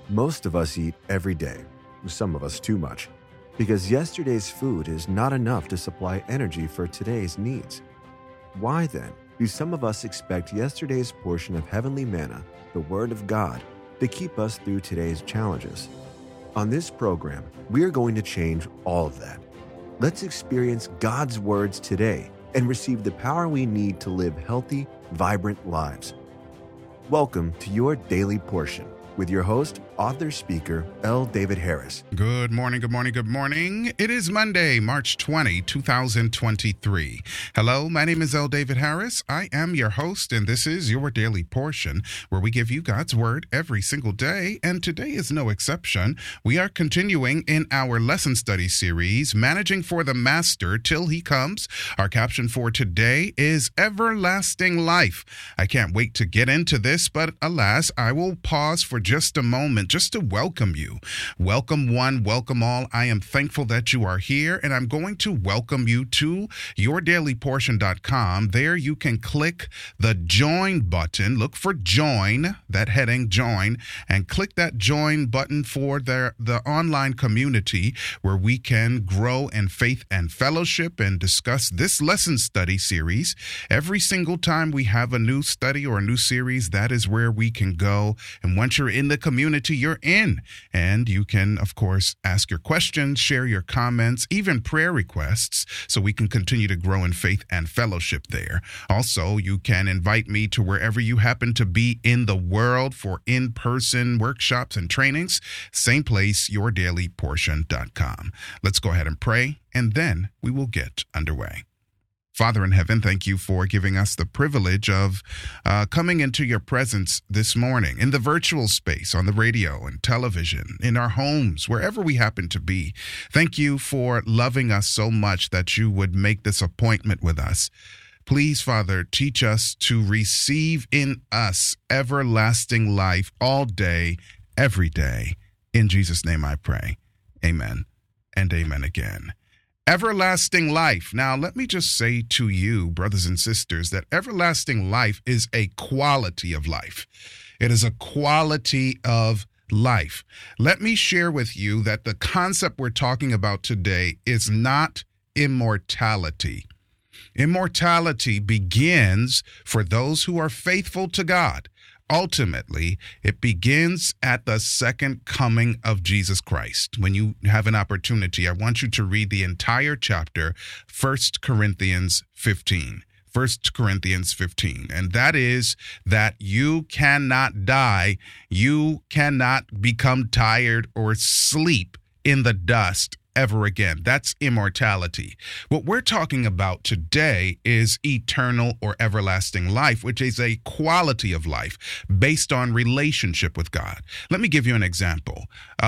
Most of us eat every day, some of us too much, because yesterday's food is not enough to supply energy for today's needs. Why then do some of us expect yesterday's portion of heavenly manna, the Word of God, to keep us through today's challenges? On this program, we are going to change all of that. Let's experience God's words today and receive the power we need to live healthy, vibrant lives. Welcome to your Daily Portion with your host, author, speaker, L. David Harris. Good morning, good morning, good morning. It is Monday, March 20, 2023. Hello, my name is L. David Harris. I am your host, and this is your Daily Portion, where we give you God's Word every single day, and today is no exception. We are continuing in our lesson study series, Managing for the Master Till He Comes. Our caption for today is Everlasting Life. I can't wait to get into this, but alas, I will pause for just a moment just to welcome you. Welcome one, welcome all. I am thankful that you are here, and I'm going to welcome you to yourdailyportion.com. There you can click the join button. Look for join, that heading join, and click that join button for the online community where we can grow in faith and fellowship and discuss this lesson study series. Every single time we have a new study or a new series, that is where we can go. And once you're in the community, you're in. And you can, of course, ask your questions, share your comments, even prayer requests, so we can continue to grow in faith and fellowship there. Also, you can invite me to wherever you happen to be in the world for in-person workshops and trainings. Same place, yourdailyportion.com. Let's go ahead and pray, and then we will get underway. Father in heaven, thank you for giving us the privilege of coming into your presence this morning in the virtual space, on the radio and television, in our homes, wherever we happen to be. Thank you for loving us so much that you would make this appointment with us. Please, Father, teach us to receive in us everlasting life all day, every day. In Jesus' name I pray. Amen and amen again. Everlasting life. Now, let me just say to you, brothers and sisters, that everlasting life is a quality of life. It is a quality of life. Let me share with you that the concept we're talking about today is not immortality. Immortality begins for those who are faithful to God. Ultimately, it begins at the second coming of Jesus Christ. When you have an opportunity, I want you to read the entire chapter, 1 Corinthians 15. 1 Corinthians 15. And that is that you cannot die, you cannot become tired or sleep in the dust ever again. That's immortality. What we're talking about today is eternal or everlasting life, which is a quality of life based on relationship with God. Let me give you an example.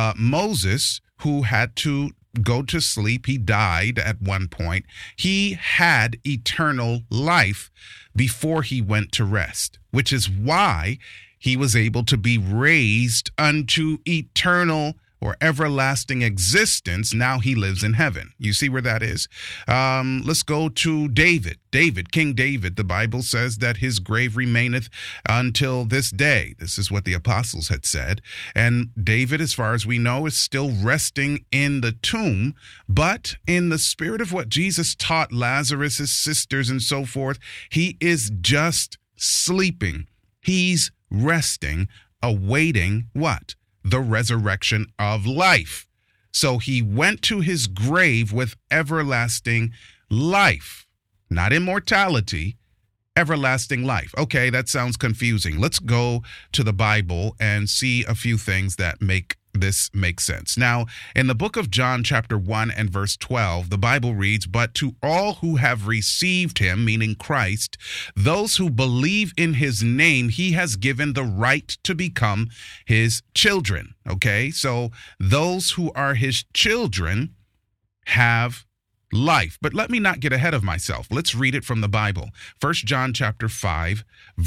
Moses, who had to go to sleep, he died at one point. He had eternal life before he went to rest, which is why he was able to be raised unto eternal or everlasting existence. Now he lives in heaven. You see where that is? Let's go to David. King David, the Bible says that his grave remaineth until this day. This is what the apostles had said. And David, as far as we know, is still resting in the tomb. But in the spirit of what Jesus taught Lazarus, his sisters, and so forth, he is just sleeping. He's resting, awaiting what? The resurrection of life. So he went to his grave with everlasting life, not immortality, everlasting life. Okay, that sounds confusing. Let's go to the Bible and see a few things that make this makes sense. Now, in the book of John, chapter 1 and verse 12, the Bible reads, "But to all who have received him," meaning Christ, "those who believe in his name, he has given the right to become his children." Okay, so those who are his children have life. But let me not get ahead of myself. Let's read it from the Bible. 1 John chapter 5,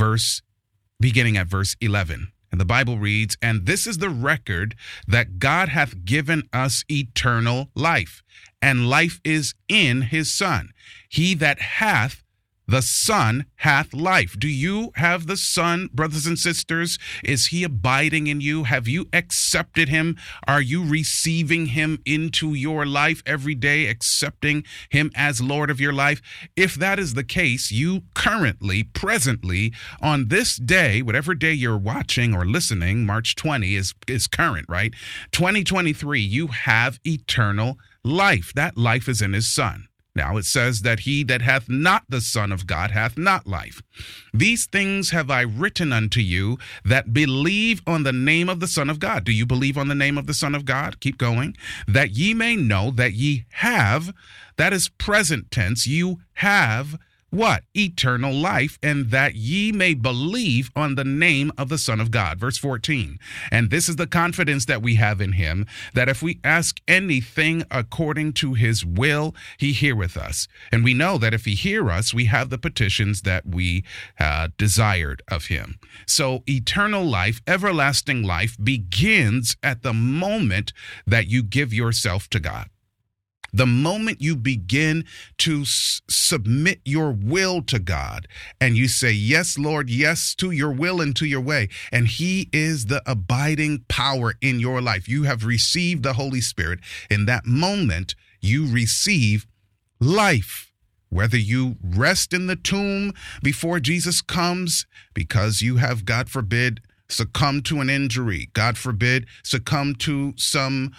beginning at verse 11. And the Bible reads, "And this is the record that God hath given us eternal life, and life is in his Son. He that hath the Son hath life. Do you have the Son, brothers and sisters? Is he abiding in you? Have you accepted him? Are you receiving him into your life every day, accepting him as Lord of your life? If that is the case, you currently, presently, on this day, whatever day you're watching or listening, March 20 is current, right? 2023, you have eternal life. That life is in his Son. Now it says that he that hath not the Son of God hath not life. These things have I written unto you that believe on the name of the Son of God. Do you believe on the name of the Son of God? Keep going. That ye may know that ye have, that is present tense, you have what? Eternal life, and that ye may believe on the name of the Son of God. Verse 14. And this is the confidence that we have in him, that if we ask anything according to his will, he heareth us. And we know that if he hear us, we have the petitions that we desired of him. So eternal life, everlasting life begins at the moment that you give yourself to God. The moment you begin to submit your will to God and you say, yes, Lord, yes, to your will and to your way, and he is the abiding power in your life. You have received the Holy Spirit. In that moment, you receive life. Whether you rest in the tomb before Jesus comes because you have, God forbid, succumb to an injury, God forbid, succumb to some,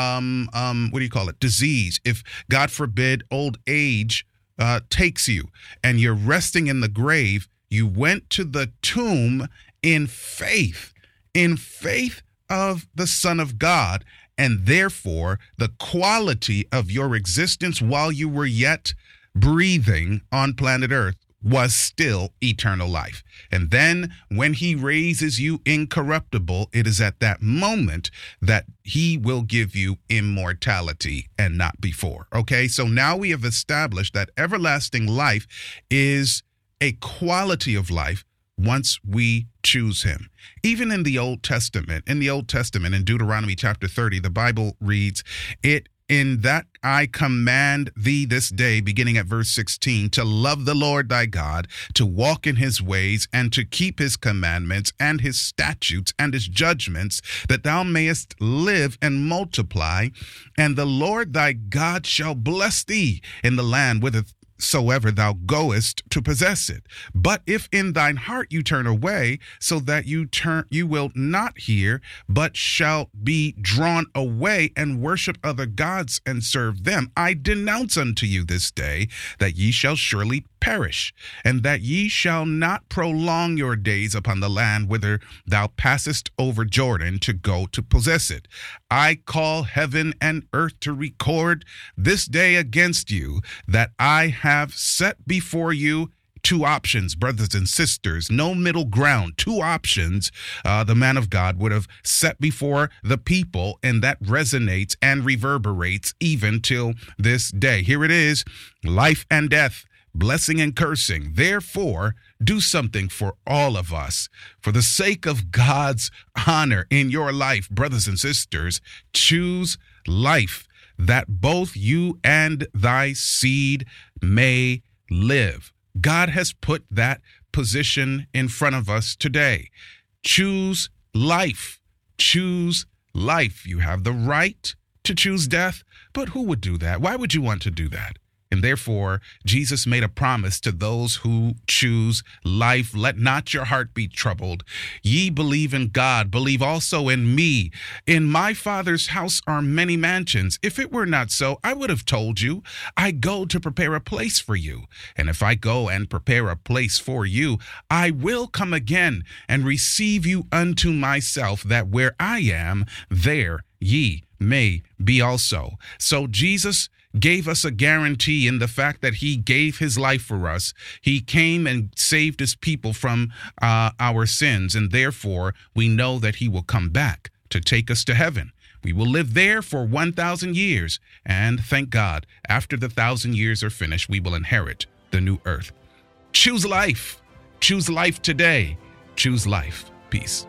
disease. If, God forbid, old age takes you and you're resting in the grave, you went to the tomb in faith of the Son of God, and therefore the quality of your existence while you were yet breathing on planet Earth was still eternal life. And then when he raises you incorruptible, it is at that moment that he will give you immortality and not before. Okay, so now we have established that everlasting life is a quality of life once we choose him. Even in the Old Testament, in Deuteronomy chapter 30, the Bible reads, in that I command thee this day, beginning at verse 16, to love the Lord thy God, to walk in his ways, and to keep his commandments and his statutes and his judgments, that thou mayest live and multiply. And the Lord thy God shall bless thee in the land whithersoever thou goest to possess it. But if in thine heart you turn away, so that you will not hear, but shall be drawn away and worship other gods and serve them, I denounce unto you this day that ye shall surely perish, and that ye shall not prolong your days upon the land whither thou passest over Jordan to go to possess it. I call heaven and earth to record this day against you, that I have set before you two options, brothers and sisters, no middle ground, two options the man of God would have set before the people, and that resonates and reverberates even till this day. Here it is, life and death, blessing and cursing. Therefore, do something for all of us. For the sake of God's honor in your life, brothers and sisters, choose life, that both you and thy seed may live. God has put that position in front of us today. Choose life. Choose life. You have the right to choose death, but who would do that? Why would you want to do that? And therefore, Jesus made a promise to those who choose life. Let not your heart be troubled. Ye believe in God, believe also in me. In my Father's house are many mansions. If it were not so, I would have told you. I go to prepare a place for you. And if I go and prepare a place for you, I will come again and receive you unto myself, that where I am, there ye may be also. So Jesus gave us a guarantee in the fact that he gave his life for us. He came and saved his people from our sins, and therefore we know that he will come back to take us to heaven. We will live there for 1,000 years, and thank God, after the 1,000 years are finished, we will inherit the new earth. Choose life. Choose life today. Choose life. Peace.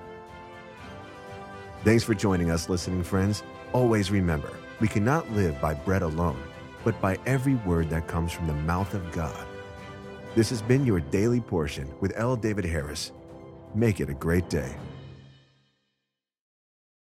Thanks for joining us, listening friends. Always remember, we cannot live by bread alone, but by every word that comes from the mouth of God. This has been your Daily Portion with L. David Harris. Make it a great day.